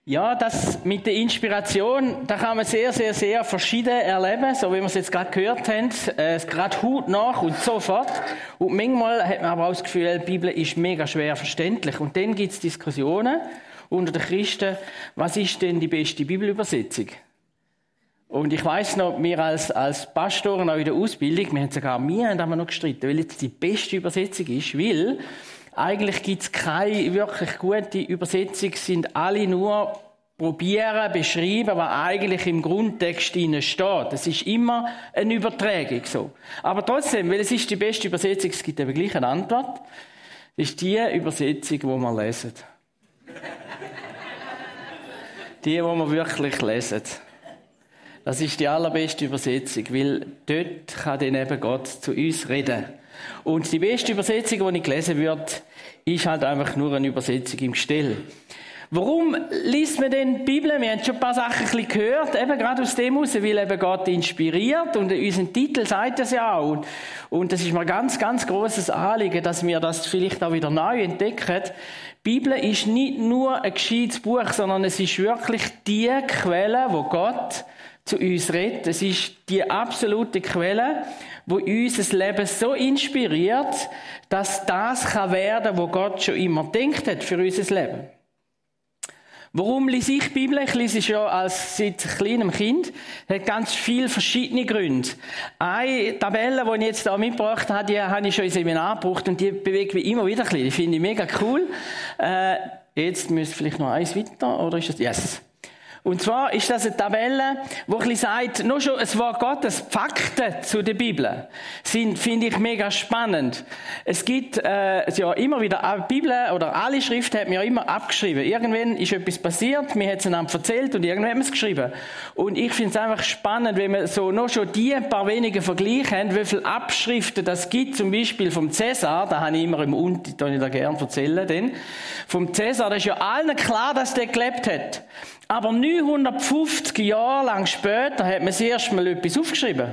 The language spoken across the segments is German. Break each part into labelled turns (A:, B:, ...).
A: Ja, das mit der Inspiration, da kann man sehr, sehr, sehr verschieden erleben, so wie wir es jetzt gerade gehört haben, gerade hautnah und sofort. Und manchmal hat man aber auch das Gefühl, die Bibel ist mega schwer verständlich. Und dann gibt es Diskussionen unter den Christen, was ist denn die beste Bibelübersetzung? Und ich weiss noch, wir als Pastoren auch in der Ausbildung, wir haben noch gestritten, weil jetzt die beste Übersetzung ist, weil eigentlich gibt's keine wirklich gute Übersetzung, sind alle nur probieren, beschreiben, was eigentlich im Grundtext steht. Es ist immer eine Übertragung so. Aber trotzdem, weil es ist die beste Übersetzung, es gibt eben gleich eine Antwort, ist die Übersetzung, die wir lesen. Die wir wirklich lesen. Das ist die allerbeste Übersetzung, weil dort kann dann eben Gott zu uns reden. Und die beste Übersetzung, die ich gelesen würde, ist halt einfach nur eine Übersetzung im Gestell. Warum liest man denn die Bibel? Wir haben schon ein paar Sachen ein bisschen gehört, eben gerade aus dem heraus, weil eben Gott inspiriert und unser Titel sagt das ja auch. Und das ist mir ganz, ganz grosses Anliegen, dass wir das vielleicht auch wieder neu entdecken. Die Bibel ist nicht nur ein gescheites Buch, sondern es ist wirklich die Quelle, wo Gott zu uns redet. Es ist die absolute Quelle, wo uns das Leben so inspiriert, dass das kann werden, wo Gott schon immer gedacht hat für unser Leben. Warum lese ich die Bibel? Ich lese schon seit kleinem Kind. Das hat ganz viele verschiedene Gründe. Eine Tabelle, die ich jetzt hier mitgebracht habe, die habe ich schon im Seminar gebraucht und die bewegt mich immer wieder ein bisschen. Die finde ich mega cool. Jetzt müsste vielleicht noch eins weiter, oder ist das? Yes. Und zwar ist das eine Tabelle, wo ein bisschen sagt, nur schon ein Wort Gottes, Fakten zu der Bibel finde ich mega spannend. Es gibt ja immer wieder, die Bibel oder alle Schriften hat man ja immer abgeschrieben. Irgendwann ist etwas passiert, mir hat es einander erzählt und irgendwann hat man es geschrieben. Und ich finde es einfach spannend, wenn wir so nur schon die ein paar wenige Vergleiche haben, wie viele Abschriften das gibt, zum Beispiel vom Cäsar, da habe ich immer im Unti, da ich da gerne erzählen, denn vom Cäsar, da ist ja allen klar, dass der gelebt hat. Aber 950 Jahre lang später hat man das erste Mal etwas aufgeschrieben.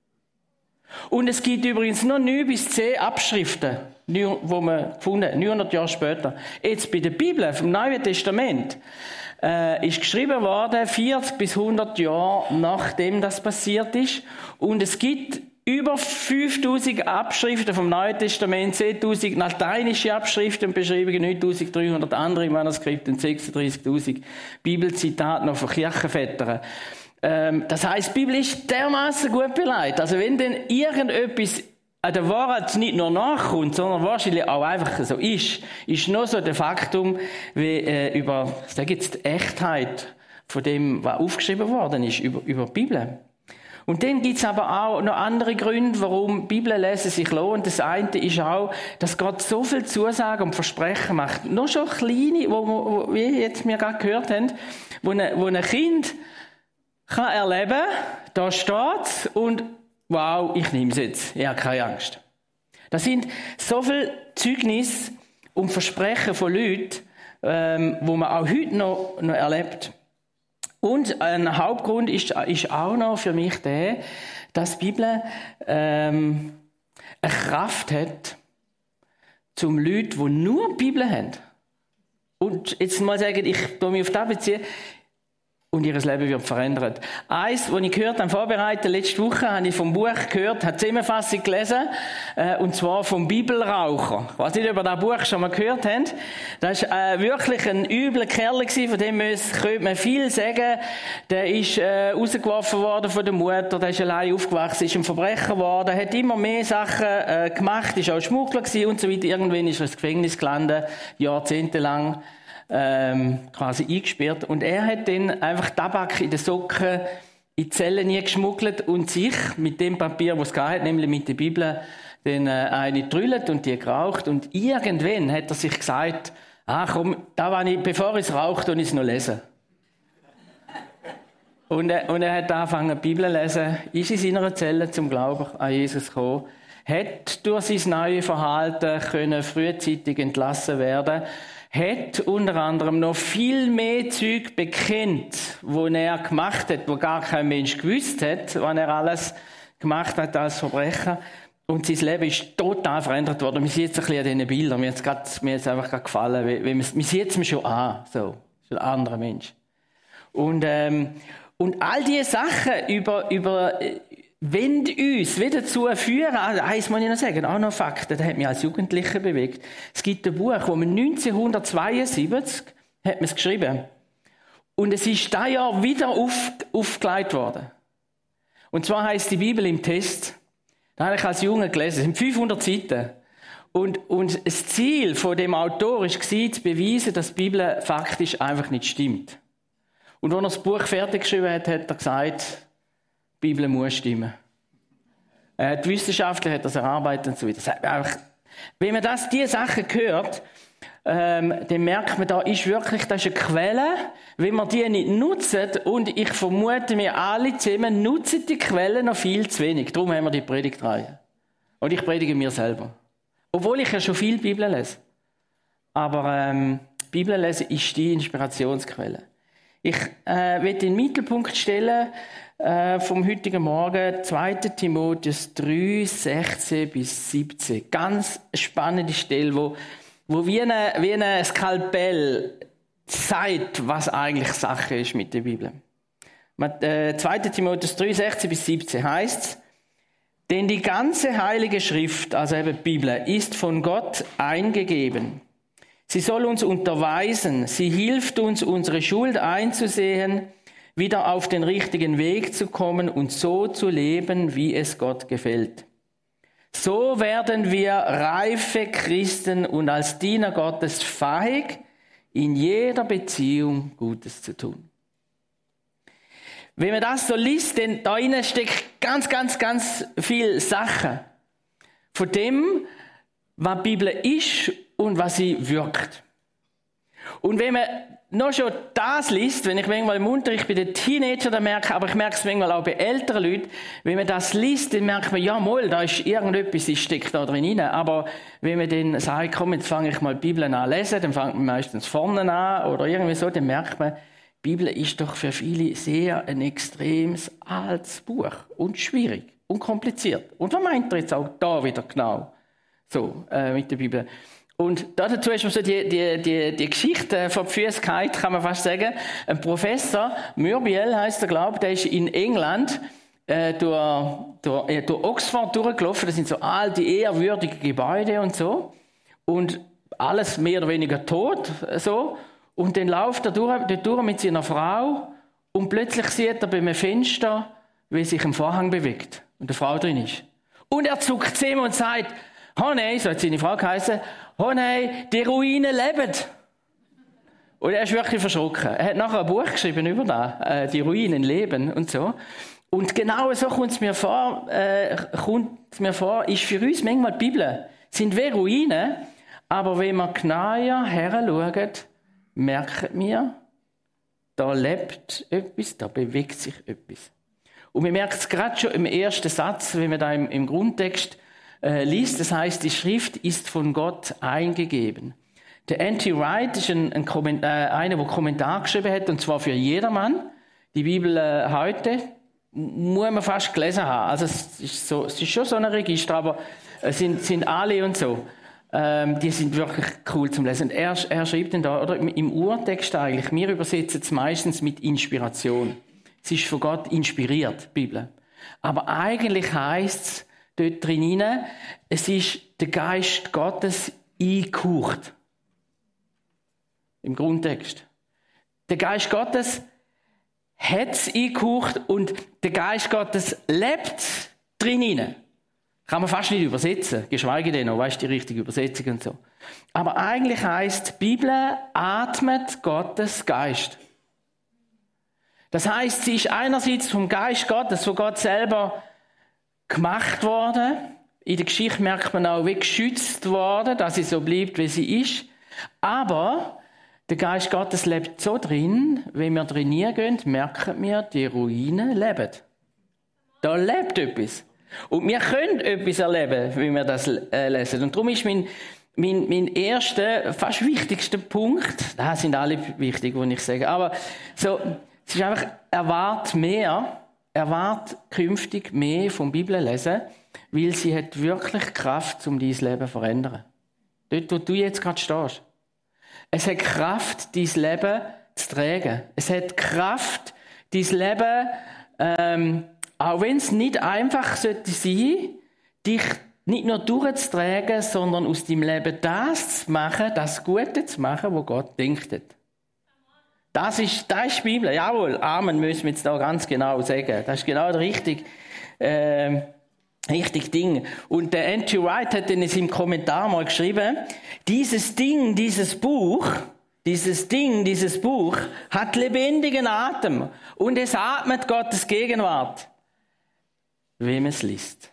A: Und es gibt übrigens nur 9 bis 10 Abschriften, wo man gefunden hat, 900 Jahre später. Jetzt bei der Bibel, vom Neuen Testament, ist geschrieben worden 40 bis 100 Jahre nachdem das passiert ist. Und es gibt über 5000 Abschriften vom Neuen Testament, 10.000 lateinische Abschriften und Beschreibungen, 9.300 andere Manuskripte und 36.000 Bibelzitate noch von Kirchenvätern. Das heisst, die Bibel ist dermaßen gut beleidigt. Also wenn denn irgendetwas an der Wahrheit nicht nur nachkommt, sondern wahrscheinlich auch einfach so ist nur so der Faktum, wie über, da gibt's die Echtheit von dem, was aufgeschrieben worden ist, über die Bibel. Und dann gibt's aber auch noch andere Gründe, warum Bibel lesen sich lohnt. Das eine ist auch, dass Gott so viel Zusagen und Versprechen macht. Nur schon kleine, wo wir jetzt mir gerade gehört haben, wo ein Kind kann erleben, da steht's und wow, ich nehme es jetzt. Ich habe keine Angst. Das sind so viele Zeugnisse und Versprechen von Leuten, wo man auch heute noch erlebt. Und ein Hauptgrund ist auch noch für mich der, dass die Bibel eine Kraft hat, zum Leuten, die nur die Bibel haben. Und jetzt mal sagen, ich tue mich auf das beziehen, und ihr Leben wird verändert. Eins, was ich gehört habe, vorbereitet, letzte Woche, habe ich vom Buch gehört, habe die Zusammenfassung gelesen, und zwar vom Bibelraucher. Ich weiß nicht, ob ihr das Buch schon mal gehört habt. Das war wirklich ein übler Kerl gewesen, von dem könnte man viel sagen. Der ist rausgeworfen worden von der Mutter, der ist allein aufgewachsen, ist ein Verbrecher geworden, hat immer mehr Sachen gemacht, ist auch Schmuggler gewesen und so weiter. Irgendwann ist er ins Gefängnis gelandet, jahrzehntelang. Quasi eingesperrt. Und er hat dann einfach Tabak in den Socken in die Zellen nie geschmuggelt und sich mit dem Papier, das es gab, nämlich mit der Bibel, dann eine getrüllt und die geraucht. Und irgendwann hat er sich gesagt, komm, bevor ich es rauche, tue ich es noch lesen. Und er hat angefangen, die Bibel zu lesen, ist in seiner Zelle zum Glauben an Jesus gekommen, hat durch sein neues Verhalten können frühzeitig entlassen werden, hat unter anderem noch viel mehr Zeug bekennt, wo er gemacht hat, wo gar kein Mensch gewusst hat, was er alles gemacht hat als Verbrecher. Und sein Leben ist total verändert worden. Man sieht es ein bisschen an diesen Bildern. Mir hat es einfach gefallen. Man sieht es mir schon an. So. Ist ein anderer Mensch. Und all diese Sachen wollen uns wieder dazu führen, eins muss ich noch sagen, auch noch Fakten, das hat mich als Jugendlicher bewegt. Es gibt ein Buch, wo man 1972 hat man es geschrieben. Und es ist dieses Jahr wieder aufgelegt worden. Und zwar heisst die Bibel im Test. Da habe ich als Junge gelesen. Es sind 500 Seiten. Und das Ziel von dem Autor war, zu beweisen, dass die Bibel faktisch einfach nicht stimmt. Und als er das Buch fertig geschrieben hat, hat er gesagt, die Bibel muss stimmen. Die Wissenschaftler hat das erarbeitet und so weiter. Wenn man diese Sachen hört, dann merkt man, das ist eine Quelle. Wenn wir die nicht nutzen, und ich vermute, wir alle zusammen nutzen die Quelle noch viel zu wenig. Darum haben wir die Predigtreihe. Und ich predige mir selber. Obwohl ich ja schon viel Bibel lese. Aber Bibel lesen ist die Inspirationsquelle. Ich will in den Mittelpunkt stellen vom heutigen Morgen 2. Timotheus 3, 16 bis 17. Ganz spannende Stelle, wo wie ein Skalpell zeigt, was eigentlich Sache ist mit der Bibel. 2. Timotheus 3, 16 bis 17 heißt: Denn die ganze Heilige Schrift, also eben die Bibel, ist von Gott eingegeben. Sie soll uns unterweisen, sie hilft uns, unsere Schuld einzusehen, wieder auf den richtigen Weg zu kommen und so zu leben, wie es Gott gefällt. So werden wir reife Christen und als Diener Gottes fähig, in jeder Beziehung Gutes zu tun. Wenn man das so liest, denn da innen steckt ganz, ganz, ganz viel Sachen von dem, was die Bibel ist und was sie wirkt. Und wenn man noch schon das liest, wenn ich manchmal im Unterricht bei den Teenagern merke, aber ich merke es manchmal auch bei älteren Leuten, wenn man das liest, dann merkt man, ja mal, da ist irgendetwas, das steckt da drin rein. Aber wenn man dann sagt, komm, jetzt fange ich mal die Bibel an zu lesen, dann fängt man meistens vorne an oder irgendwie so, dann merkt man, die Bibel ist doch für viele sehr ein extremes altes Buch und schwierig und kompliziert. Und was meint er jetzt auch da wieder genau so mit der Bibel? Und dazu ist mir so die Geschichte von die Füße gehalten, kann man fast sagen. Ein Professor, Mürbiel heisst er, glaube ich, der ist in England durch Oxford durchgelaufen. Das sind so alte, ehrwürdige Gebäude und so. Und alles mehr oder weniger tot, so. Und dann läuft er dort durch mit seiner Frau und plötzlich sieht er bei einem Fenster, wie sich ein Vorhang bewegt und eine Frau drin ist. Und er zuckt zusammen und sagt, oh nein, so hat seine Frau geheißen, oh nein, die Ruinen leben. Und er ist wirklich verschrocken. Er hat nachher ein Buch geschrieben über das, die Ruinen leben und so. Und genau so kommt es mir vor, ist für uns manchmal die Bibel. Sind wie Ruinen, aber wenn wir genauer heranschauen, merken wir, da lebt etwas, da bewegt sich etwas. Und wir merken es gerade schon im ersten Satz, wenn man da im Grundtext liest, das heißt, die Schrift ist von Gott eingegeben. Der N.T. Wright ist einer, der Kommentar geschrieben hat, und zwar für jedermann. Die Bibel heute muss man fast gelesen haben. Also es ist schon so ein Register, aber es sind alle und so. Die sind wirklich cool zum Lesen. Und er schreibt dann da, oder im Urtext eigentlich, wir übersetzen es meistens mit Inspiration. Es ist von Gott inspiriert, die Bibel. Aber eigentlich heisst es dort drin, es ist der Geist Gottes eingehaucht. Im Grundtext. Der Geist Gottes hat es eingehaucht und der Geist Gottes lebt drin. Kann man fast nicht übersetzen, geschweige denn noch, weißt du, die richtige Übersetzung und so. Aber eigentlich heisst, die Bibel atmet Gottes Geist. Das heisst, sie ist einerseits vom Geist Gottes, von Gott selber gemacht worden. In der Geschichte merkt man auch, wie geschützt worden, dass sie so bleibt, wie sie ist. Aber der Geist Gottes lebt so drin, wenn wir drin gehen, merken wir, die Ruinen leben. Da lebt etwas. Und wir können etwas erleben, wenn wir das lesen. Und darum ist mein erster, fast wichtigster Punkt, das sind alle wichtig, die ich sage, aber so, es ist einfach, erwart künftig mehr vom Bibellesen, weil sie hat wirklich Kraft, um dein Leben zu verändern. Dort, wo du jetzt gerade stehst. Es hat Kraft, dein Leben zu tragen. Es hat Kraft, dein Leben, auch wenn es nicht einfach sollte sein, dich nicht nur durchzutragen, sondern aus deinem Leben das zu machen, das Gute zu machen, was Gott denkt hat. Das ist die Bibel. Jawohl, Amen müssen wir jetzt da ganz genau sagen. Das ist genau das richtige Ding. Und der Andrew Wright hat in seinem Kommentar mal geschrieben, dieses Buch hat lebendigen Atem und es atmet Gottes Gegenwart, wem es liest.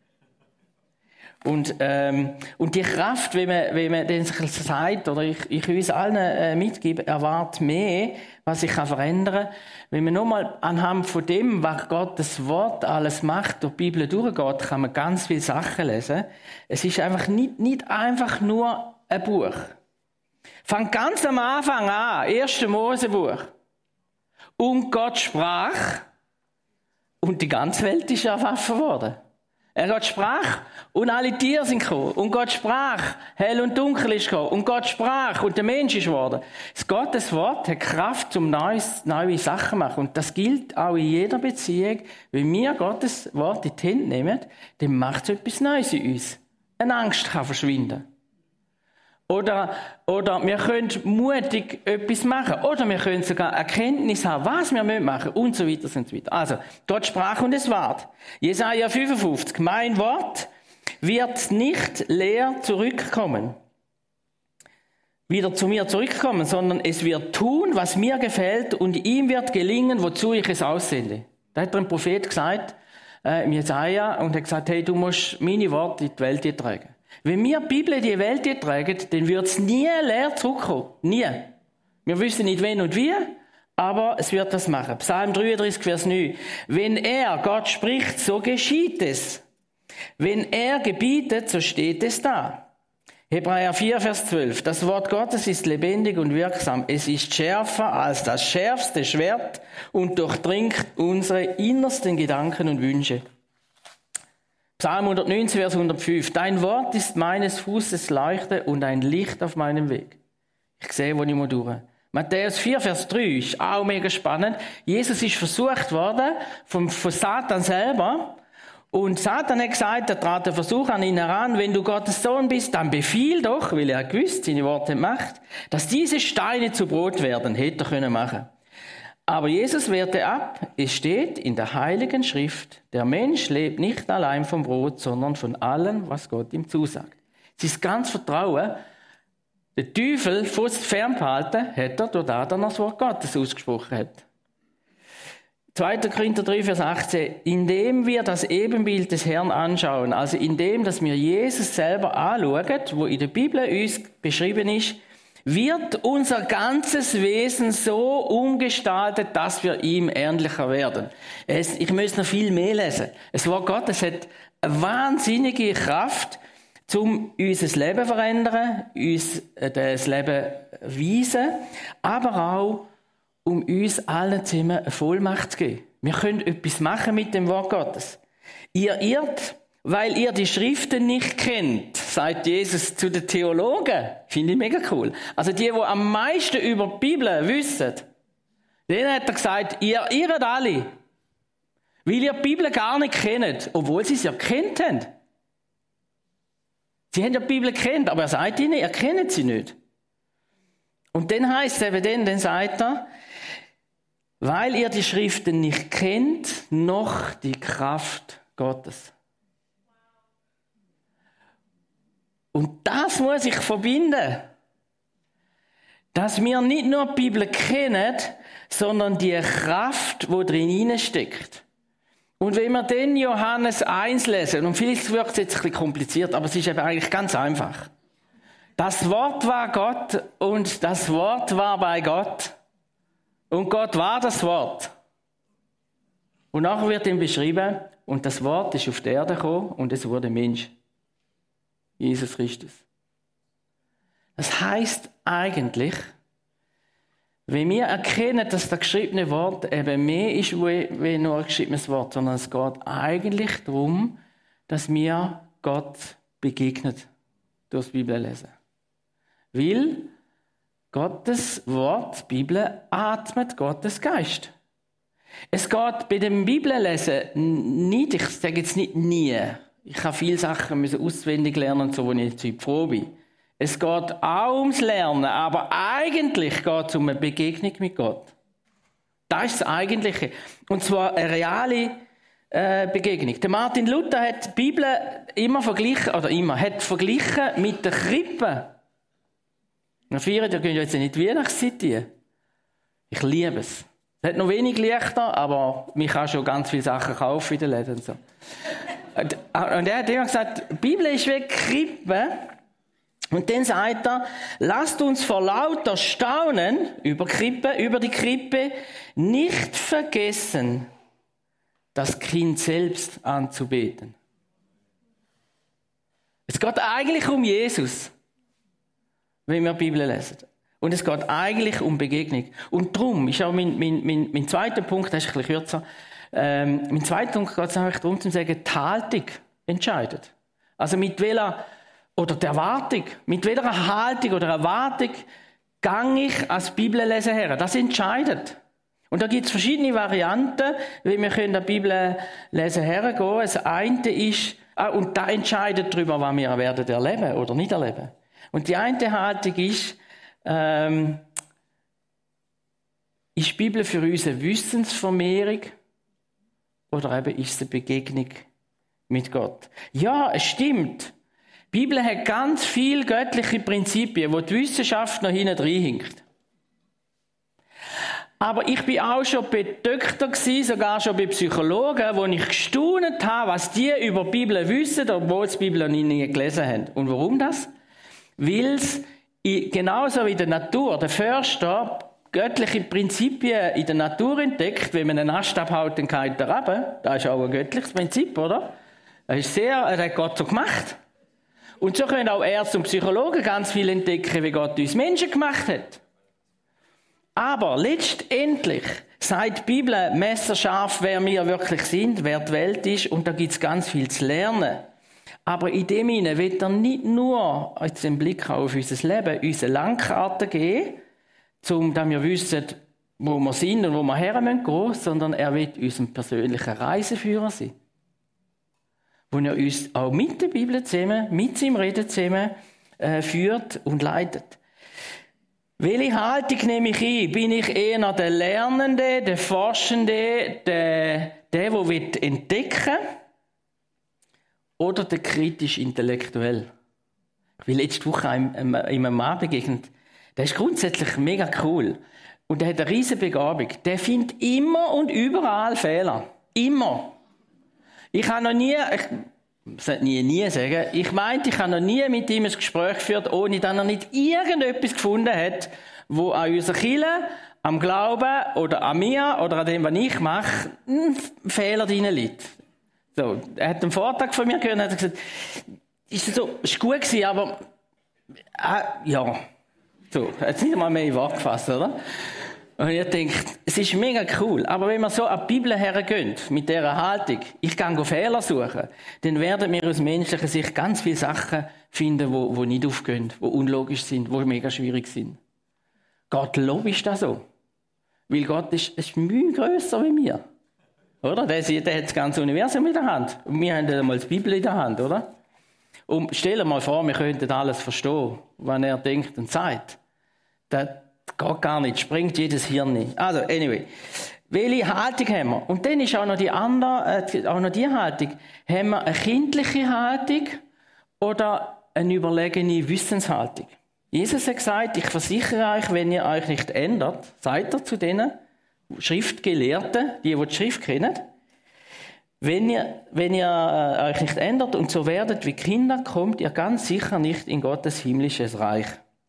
A: Und die Kraft, wie man den sich sagt, oder ich uns allen mitgebe, erwartet mehr, was sich verändern kann. Wenn man nochmal anhand von dem, was Gottes Wort alles macht, durch die Bibel durchgeht, kann man ganz viele Sachen lesen. Es ist einfach nicht einfach nur ein Buch. Fängt ganz am Anfang an, 1. Mosebuch. Und Gott sprach, und die ganze Welt ist erschaffen worden. Gott sprach und alle Tiere sind gekommen. Und Gott sprach, hell und dunkel ist gekommen. Und Gott sprach und der Mensch ist geworden. Das Gottes Wort hat Kraft, um neue Sachen zu machen. Und das gilt auch in jeder Beziehung. Wenn wir Gottes Wort in die Hände nehmen, dann macht es etwas Neues in uns. Eine Angst kann verschwinden. Oder wir können mutig etwas machen. Oder wir können sogar Erkenntnis haben, was wir machen müssen. Und so weiter und so weiter. Also, Gott sprach und es ward. Jesaja 55. Mein Wort wird nicht leer zurückkommen. Wieder zu mir zurückkommen, sondern es wird tun, was mir gefällt und ihm wird gelingen, wozu ich es aussende. Da hat ein Prophet gesagt, im Jesaja, und hat gesagt, hey, du musst meine Worte in die Welt tragen. Wenn wir die Bibel in die Welt tragen, dann wird es nie leer zurückkommen. Nie. Wir wissen nicht, wann und wie, aber es wird das machen. Psalm 33, Vers 9. Wenn er, Gott spricht, so geschieht es. Wenn er gebietet, so steht es da. Hebräer 4, Vers 12. Das Wort Gottes ist lebendig und wirksam. Es ist schärfer als das schärfste Schwert und durchdringt unsere innersten Gedanken und Wünsche. Psalm 119, Vers 105. Dein Wort ist meines Fußes Leuchte und ein Licht auf meinem Weg. Ich sehe, wo ich durch. Matthäus 4, Vers 3 ist auch mega spannend. Jesus ist versucht worden von Satan selber. Und Satan hat gesagt, er trat der Versuch an ihn heran, wenn du Gottes Sohn bist, dann befiehl doch, weil er gewusst, seine Worte macht, dass diese Steine zu Brot werden, hätte er können machen. Aber Jesus wehrte ab. Es steht in der Heiligen Schrift, der Mensch lebt nicht allein vom Brot, sondern von allem, was Gott ihm zusagt. Sein ganzes Vertrauen, der Teufel fernbehalten, hat er durch das, dass er das Wort Gottes ausgesprochen hat. 2. Korinther 3, Vers 18. Indem wir das Ebenbild des Herrn anschauen, also indem, dass wir Jesus selber anschauen, wo in der Bibel uns beschrieben ist, wird unser ganzes Wesen so umgestaltet, dass wir ihm ähnlicher werden. Ich müsste noch viel mehr lesen. Das Wort Gottes hat eine wahnsinnige Kraft, um unser Leben zu verändern, uns das Leben weisen, aber auch, um uns allen zusammen eine Vollmacht zu geben. Wir können etwas machen mit dem Wort Gottes. Ihr irrt, weil ihr die Schriften nicht kennt, sagt Jesus zu den Theologen. Finde ich mega cool. Also die am meisten über die Bibel wissen, denen hat er gesagt, ihr irrt alle, weil ihr die Bibel gar nicht kennt, obwohl sie es ja kennt haben. Sie haben ja die Bibel kennt, aber er sagt ihnen, ihr kennt sie nicht. Und dann heisst es eben dann sagt er, weil ihr die Schriften nicht kennt, noch die Kraft Gottes. Und das muss ich verbinden. Dass wir nicht nur die Bibel kennen, sondern die Kraft, die drin steckt. Und wenn wir dann Johannes 1 lesen, und vielleicht wirkt es jetzt ein bisschen kompliziert, aber es ist eben eigentlich ganz einfach. Das Wort war Gott und das Wort war bei Gott. Und Gott war das Wort. Und nachher wird ihm beschrieben, und das Wort ist auf die Erde gekommen und es wurde Mensch. Jesus Christus. Das heisst eigentlich, wenn wir erkennen, dass das geschriebene Wort eben mehr ist wie nur ein geschriebenes Wort, sondern es geht eigentlich darum, dass wir Gott begegnen durch das Bibellesen. Weil Gottes Wort, die Bibel, atmet Gottes Geist. Es geht bei dem Bibellesen nicht, ich sage jetzt nicht nie, ich habe viele Sachen müssen auswendig lernen und so, wo ich jetzt froh bin. Es geht auch ums Lernen, aber eigentlich geht es um eine Begegnung mit Gott. Das ist das Eigentliche. Und zwar eine reale Begegnung. Der Martin Luther hat die Bibel hat verglichen mit der Krippe. Wir feiern, ihr könnt ja jetzt nicht Weihnachtszeit hier. Ich liebe es. Es hat noch wenig Lichter, aber man kann schon ganz viele Sachen kaufen in den Läden und so. Und er hat immer gesagt, die Bibel ist wie Krippe. Und dann sagt er, lasst uns vor lauter Staunen über die Krippe, nicht vergessen, das Kind selbst anzubeten. Es geht eigentlich um Jesus, wenn wir die Bibel lesen. Und es geht eigentlich um Begegnung. Und darum ist auch mein zweiter Punkt, das ist ein bisschen kürzer, mein zweiter Punkt geht es eigentlich darum zu sagen, die Haltung entscheidet. Also mit welcher, oder die Erwartung, mit welcher Haltung oder Erwartung gehe ich als Bibelleser her. Das entscheidet. Und da gibt es verschiedene Varianten, wie wir an der Bibellesen hergehen. Das eine ist, und da entscheidet darüber, was wir werden erleben oder nicht erleben. Und die eine Haltung ist die Bibel für uns eine Wissensvermehrung oder eben ist es eine Begegnung mit Gott? Ja, es stimmt. Die Bibel hat ganz viele göttliche Prinzipien, wo die Wissenschaft noch hinten reinhinkt. Aber ich bin auch schon bei Doktor gewesen, sogar schon bei Psychologen, wo ich gestaunt habe, was die über die Bibel wissen, obwohl sie die Bibel noch nie gelesen haben. Und warum das? Weil es genauso wie in der Natur, der Förster göttliche Prinzipien in der Natur entdeckt, wenn man einen Ast abhaut, dann geht er runter. Das ist auch ein göttliches Prinzip, oder? Das hat Gott so gemacht. Und so können auch Ärzte und Psychologen ganz viel entdecken, wie Gott uns Menschen gemacht hat. Aber letztendlich sagt die Bibel messerscharf, wer wir wirklich sind, wer die Welt ist, und da gibt es ganz viel zu lernen. Aber in dem Sinne wird er nicht nur jetzt den Blick auf unser Leben, unsere Landkarte geben, damit wir wissen, wo wir sind und wo wir her gehen, sondern er wird unser persönlicher Reiseführer sein. Wo er uns auch mit der Bibel zusammen, mit seinem Reden zusammen führt und leitet. Welche Haltung nehme ich ein? Bin ich eher der Lernende, der Forschende, der entdecken will? Oder der kritisch-intellektuell? Ich bin letzte Woche einem Mann begegnet. Der ist grundsätzlich mega cool. Und der hat eine riesige Begabung. Der findet immer und überall Fehler. Immer. Ich habe noch nie, ich sollte nie sagen, ich habe noch nie mit ihm ein Gespräch geführt, ohne dass er nicht irgendetwas gefunden hat, wo an unserer Kirche, am Glauben oder an mir oder an dem, was ich mache, ein Fehler drin liegt. So, er hat einen Vortrag von mir gehört und hat gesagt, ist gut gewesen, aber ja. So, er hat nicht einmal mehr in Wort gefasst, oder? Und ich denke, es ist mega cool. Aber wenn wir so an die Bibel hergehen, mit dieser Haltung, ich gehe Fehler suchen, dann werden wir aus menschlicher Sicht ganz viele Sachen finden, die nicht aufgehen, die unlogisch sind, die mega schwierig sind. Gott logisch das so. Weil Gott ist viel grösser wie wir. Oder? Der hat das ganze Universum in der Hand. Und wir haben einmal die Bibel in der Hand, oder? Und stell dir mal vor, wir könnten alles verstehen, was er denkt und sagt. Das geht gar nicht, springt jedes Hirn nicht. Also, anyway. Welche Haltung haben wir? Und dann ist auch noch die Haltung. Haben wir eine kindliche Haltung oder eine überlegene Wissenshaltung? Jesus hat gesagt, ich versichere euch, wenn ihr euch nicht ändert, seid ihr zu denen Schriftgelehrten, die Schrift kennen. Wenn ihr euch nicht ändert und so werdet wie Kinder, kommt ihr ganz sicher nicht in Gottes himmlisches Reich.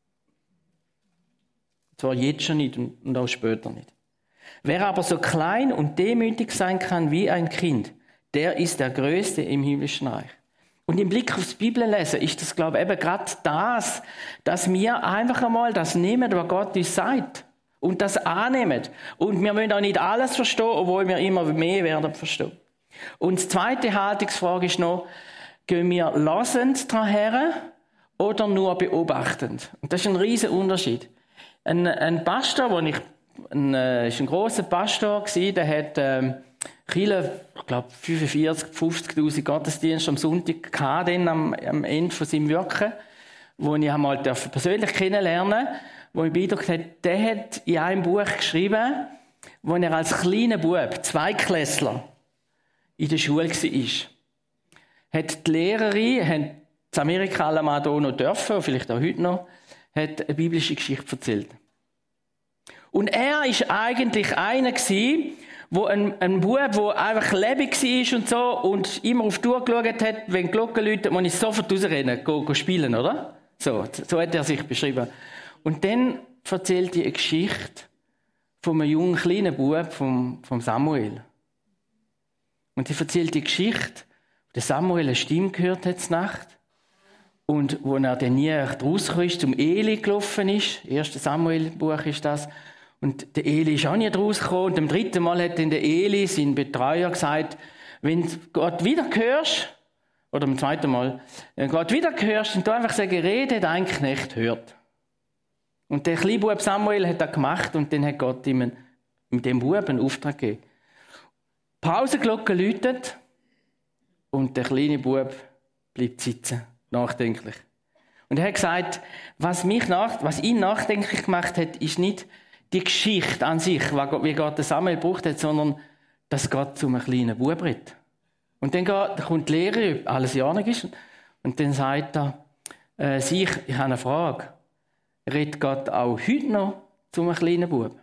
A: Zwar jetzt schon nicht und auch später nicht. Wer aber so klein und demütig sein kann wie ein Kind, der ist der Größte im himmlischen Reich. Und im Blick aufs Bibellesen ist das, glaube ich, eben gerade das, dass wir einfach einmal das nehmen, was Gott uns sagt. Und das annehmen. Und wir müssen auch nicht alles verstehen, obwohl wir immer mehr werden verstehen. Und die zweite Haltungsfrage ist noch, gehen wir lassend daran her oder nur beobachtend? Und das ist ein riesen Unterschied. Ein Pastor, ist ein grosser Pastor gewesen, der hat viele, ich glaube 45.000, 50.000 Gottesdienste am Sonntag gehabt, dann am Ende von seinem Wirken, wo ich einmal persönlich kennenlernen durfte, wo ich beeindruckt hat, der hat in einem Buch geschrieben, wo er als kleiner Bub, Zweiklässler, in der Schule war. Hat die Lehrerin, haben in Amerika alle mal hier noch dürfen, vielleicht auch heute noch, hat eine biblische Geschichte erzählt. Und er war eigentlich einer gewesen, wo ein Bub, der einfach lebendig war und so, und immer auf die Uhr geschaut hat, wenn die Glocke läutet, muss ich sofort rausrennen, go spielen, oder? So hat er sich beschrieben. Und dann erzählt die eine Geschichte von einem jungen, kleinen Bub, vom Samuel. Und die erzählt die Geschichte, wo der Samuel eine Stimme gehört hat zur Nacht. Und wo er dann nie rausgekommen ist, zum Eli gelaufen ist. 1. Samuel-Buch ist das. Und der Eli ist auch nie rausgekommen. Und am 3. Mal hat dann der Eli, sein Betreuer, gesagt, wenn du Gott wieder hörst, oder am 2. Mal, wenn du Gott wieder hörst, dann tu einfach sagen, rede, dein Knecht hört. Und der kleine Bub Samuel hat das gemacht und dann hat Gott ihm mit dem Bub einen Auftrag gegeben. Die Pausenglocke läutet und der kleine Bub bleibt sitzen, nachdenklich. Und er hat gesagt, was ihn nachdenklich gemacht hat, ist nicht die Geschichte an sich, wie Gott den Samuel gebraucht hat, sondern dass Gott zu einem kleinen Bub redet. Und dann kommt die Lehre, ob alles in Ordnung ist, und dann sagt er, ich habe eine Frage. Redet Gott auch heute noch zu einem kleinen Bub?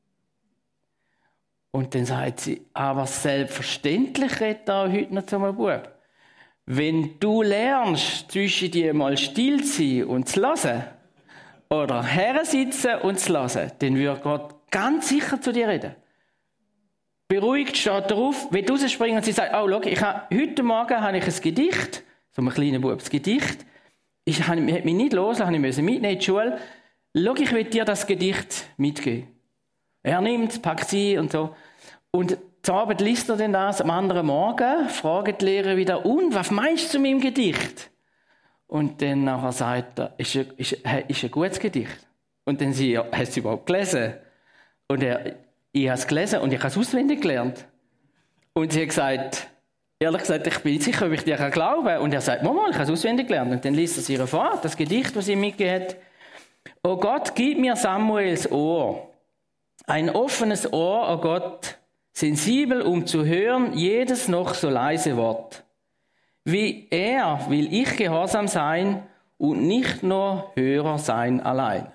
A: Und dann sagt sie, aber selbstverständlich redet er auch heute noch zu einem Bub. Wenn du lernst, zwischen dir mal still zu sein und zu hören, oder hersitzen und zu hören, dann wird Gott ganz sicher zu dir reden. Beruhigt steht darauf, wenn du rausspringst und sie sagt, oh, schau, heute Morgen habe ich ein Gedicht, so ein kleiner Bub, das Gedicht, ich hätte mich nicht losgelassen, ich musste mitnehmen in die Schule. Schau, ich will dir das Gedicht mitgeben. Er nimmt es, packt sie und so. Und zum Abend liest er dann das, am anderen Morgen fragt die Lehrer wieder, und, was meinst du zu meinem Gedicht? Und dann nachher sagt er, ist ein gutes Gedicht. Und dann sie, ja, hast du es überhaupt gelesen? Und ich habe es gelesen und ich habe es auswendig gelernt. Und sie hat gesagt, ehrlich gesagt, ich bin nicht sicher, ob ich dir glauben kann. Und er sagt, Mama, ich habe es auswendig gelernt. Und dann liest er es ihr vor, das Gedicht, das sie mitgegeben hat. O Gott, gib mir Samuels Ohr. Ein offenes Ohr, o Gott, sensibel, um zu hören jedes noch so leise Wort. Wie er will ich gehorsam sein und nicht nur Hörer sein allein.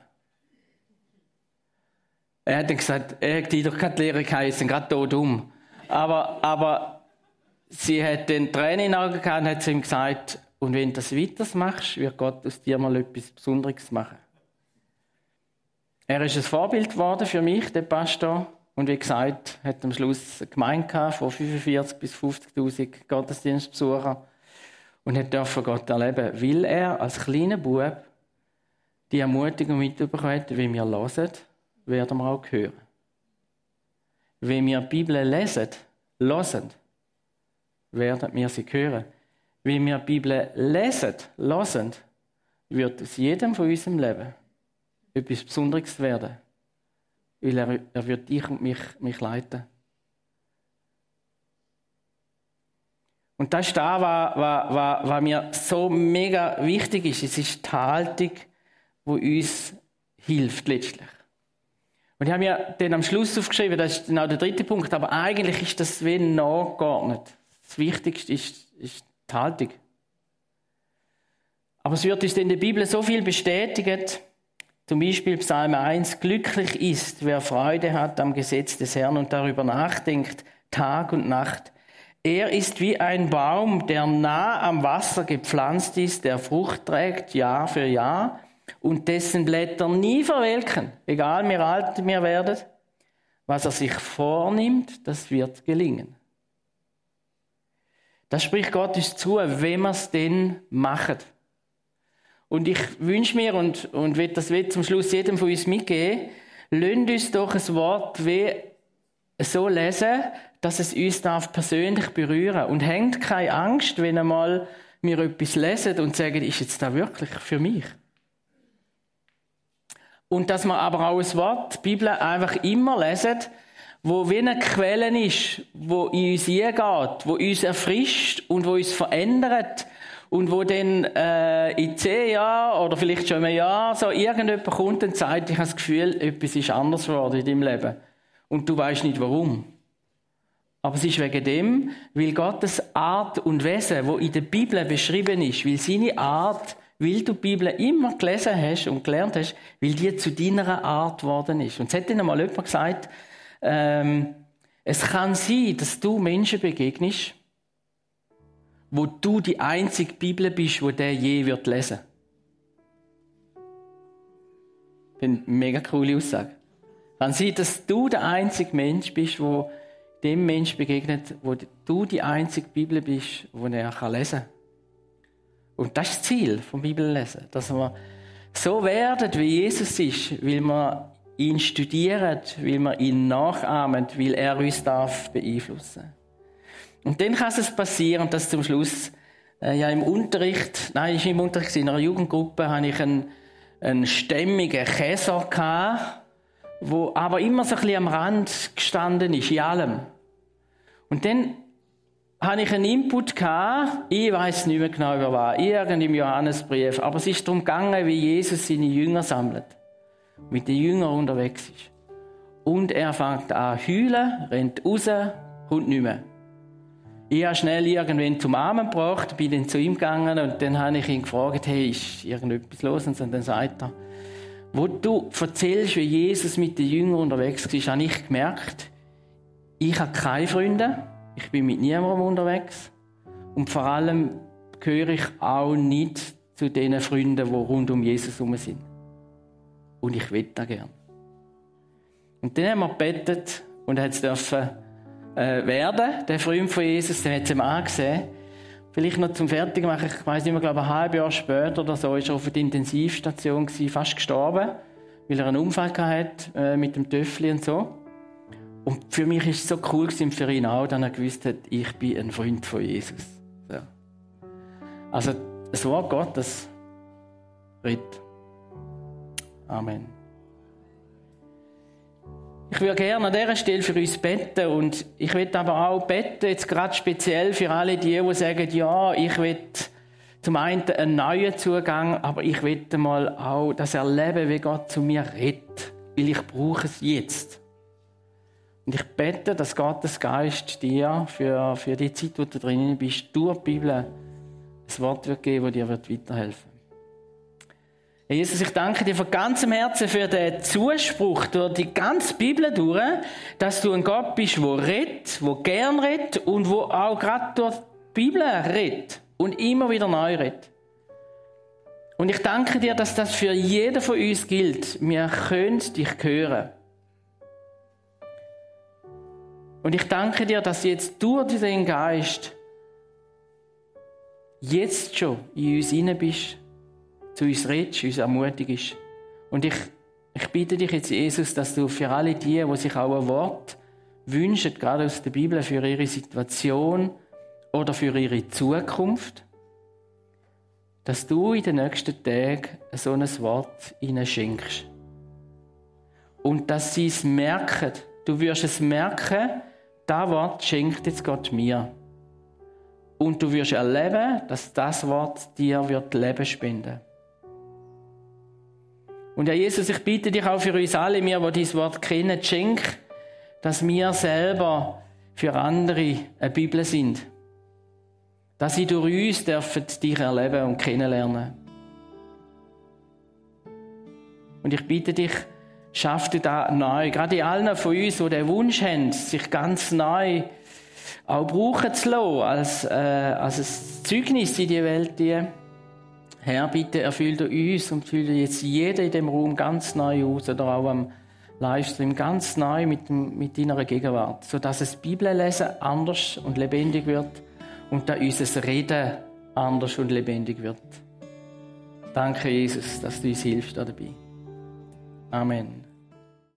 A: Er hat dann gesagt, er hat doch keine Lehre geheißen, gerade tot um. Aber sie hat dann Tränen in den Augen gehabt und hat zu ihm gesagt, und wenn du das weiter machst, wird Gott aus dir mal etwas Besonderes machen. Er ist ein Vorbild geworden für mich, der Pastor. Und wie gesagt, hat am Schluss eine Gemeinde von 45.000 bis 50.000 Gottesdienstbesuchern. Und hat dürfen Gott erleben, weil er als kleiner Bub die Ermutigung mitbekommen hat, wie wir hören, werden wir auch hören. Wenn wir die Bibel lesen, hören, werden wir sie hören. Wenn wir die Bibel lesen, hören, wird aus jedem von unserem Leben etwas Besonderes werden. Weil er wird dich und mich leiten. Und das ist das, was mir so mega wichtig ist. Es ist die Haltung, die uns hilft letztlich. Und ich habe mir dann am Schluss aufgeschrieben, das ist genau der 3. Punkt, aber eigentlich ist das wie nachgeordnet. Das Wichtigste ist die Haltung. Aber es wird uns in der Bibel so viel bestätigt, zum Beispiel Psalm 1, glücklich ist, wer Freude hat am Gesetz des Herrn und darüber nachdenkt, Tag und Nacht. Er ist wie ein Baum, der nah am Wasser gepflanzt ist, der Frucht trägt Jahr für Jahr und dessen Blätter nie verwelken, egal wie alt wir werden. Was er sich vornimmt, das wird gelingen. Das spricht Gott uns zu, wenn wir es denn machen. Und ich wünsche mir und will das zum Schluss jedem von uns mitgeben, lasst uns doch ein Wort wie so lesen, dass es uns persönlich berühren darf. Und habt keine Angst, wenn einmal wir etwas lesen und sagen, ist jetzt das wirklich für mich? Und dass wir aber auch das Wort, die Bibel, einfach immer lesen, wo wie eine Quelle ist, wo in uns hingeht, wo uns erfrischt und wo uns verändert und wo dann in 10 Jahren oder vielleicht schon in einem Jahr so irgendjemand kommt und sagt, ich habe das Gefühl, etwas ist anders geworden in deinem Leben. Und du weißt nicht warum. Aber es ist wegen dem, weil Gottes Art und Wesen, wo in der Bibel beschrieben ist, weil seine Art, weil du die Bibel immer gelesen hast und gelernt hast, weil die zu deiner Art geworden ist. Und es hat dann einmal jemand gesagt, es kann sein, dass du Menschen begegnest, wo du die einzige Bibel bist, wo der je wird lesen. Das ist eine mega coole Aussage. Es kann sein, dass du der einzige Mensch bist, wo dem Mensch begegnet, wo du die einzige Bibel bist, wo er lesen kann. Und das ist das Ziel vom Bibellesen, dass wir so werden, wie Jesus ist, weil wir ihn studieren, weil wir ihn nachahmen, weil er uns darf beeinflussen. Und dann kann es passieren, dass zum Schluss im Unterricht, in einer Jugendgruppe, hatte ich einen stämmigen Käser gehabt, wo aber immer so ein bisschen am Rand gestanden ist, in allem. Und dann hatte ich einen Input gehabt, ich weiss nicht mehr genau über was, irgend im Johannesbrief, aber es ist darum gegangen, wie Jesus seine Jünger sammelt, mit den Jüngern unterwegs ist. Und er fängt an zu heulen, rennt raus, kommt nicht mehr. Ich habe schnell irgendwann zum Armen gebracht, bin dann zu ihm gegangen und dann habe ich ihn gefragt, hey, ist irgendetwas los? Und dann sagt er, wo du erzählst, wie Jesus mit den Jüngern unterwegs war, habe ich gemerkt, ich habe keine Freunde, ich bin mit niemandem unterwegs und vor allem gehöre ich auch nicht zu den Freunden, die rund um Jesus herum sind. Und ich will das gerne. Und dann haben wir gebetet und er durfte werden, der Freund von Jesus, den hat es ihm angesehen. Vielleicht noch zum Fertigmachen, ich weiss nicht mehr, glaube ein halbes Jahr später oder so, ist er auf der Intensivstation gewesen, fast gestorben, weil er einen Unfall hatte mit dem Töffli und so. Und für mich war es so cool gewesen, für ihn auch, dass er gewusst hat, ich bin ein Freund von Jesus. So. Also, das Wort Gottes redet. Amen. Ich würde gerne an dieser Stelle für uns beten und ich will aber auch beten, jetzt gerade speziell für alle die sagen, ja, ich will zum einen einen neuen Zugang, aber ich will mal auch das erleben, wie Gott zu mir redet, weil ich brauche es jetzt. Und ich bete, dass Gottes Geist dir für die Zeit, wo du drinnen bist, durch die Bibel ein Wort wird geben, das dir weiterhelfen wird. Jesus, ich danke dir von ganzem Herzen für den Zuspruch durch die ganze Bibel durch, dass du ein Gott bist, der redet, der gern redet und wo auch gerade durch die Bibel redet und immer wieder neu redet. Und ich danke dir, dass das für jeden von uns gilt. Wir können dich hören. Und ich danke dir, dass jetzt durch diesen Geist jetzt schon in uns hinein bist, zu uns redest, uns ermutigst. Und ich bitte dich jetzt, Jesus, dass du für alle die sich auch ein Wort wünschen, gerade aus der Bibel, für ihre Situation oder für ihre Zukunft, dass du in den nächsten Tagen so ein Wort ihnen schenkst. Und dass sie es merken, du wirst es merken, das Wort schenkt jetzt Gott mir. Und du wirst erleben, dass das Wort dir wird Leben spenden. Und Herr Jesus, ich bitte dich auch für uns alle, wir, die dieses Wort kennen, schenk, dass wir selber für andere eine Bibel sind. Dass sie durch uns dürfen dich erleben und kennenlernen. Und ich bitte dich, schaff du das neu. Gerade in allen von uns, die den Wunsch haben, sich ganz neu auch brauchen zu lassen, als ein Zeugnis in die Welt. Herr, bitte erfüll du uns und fülle jetzt jeden in dem Raum ganz neu aus oder auch am Livestream ganz neu mit deiner Gegenwart, sodass das Bibellesen anders und lebendig wird und dass unser Reden anders und lebendig wird. Danke, Jesus, dass du uns hilfst dabei. Amen.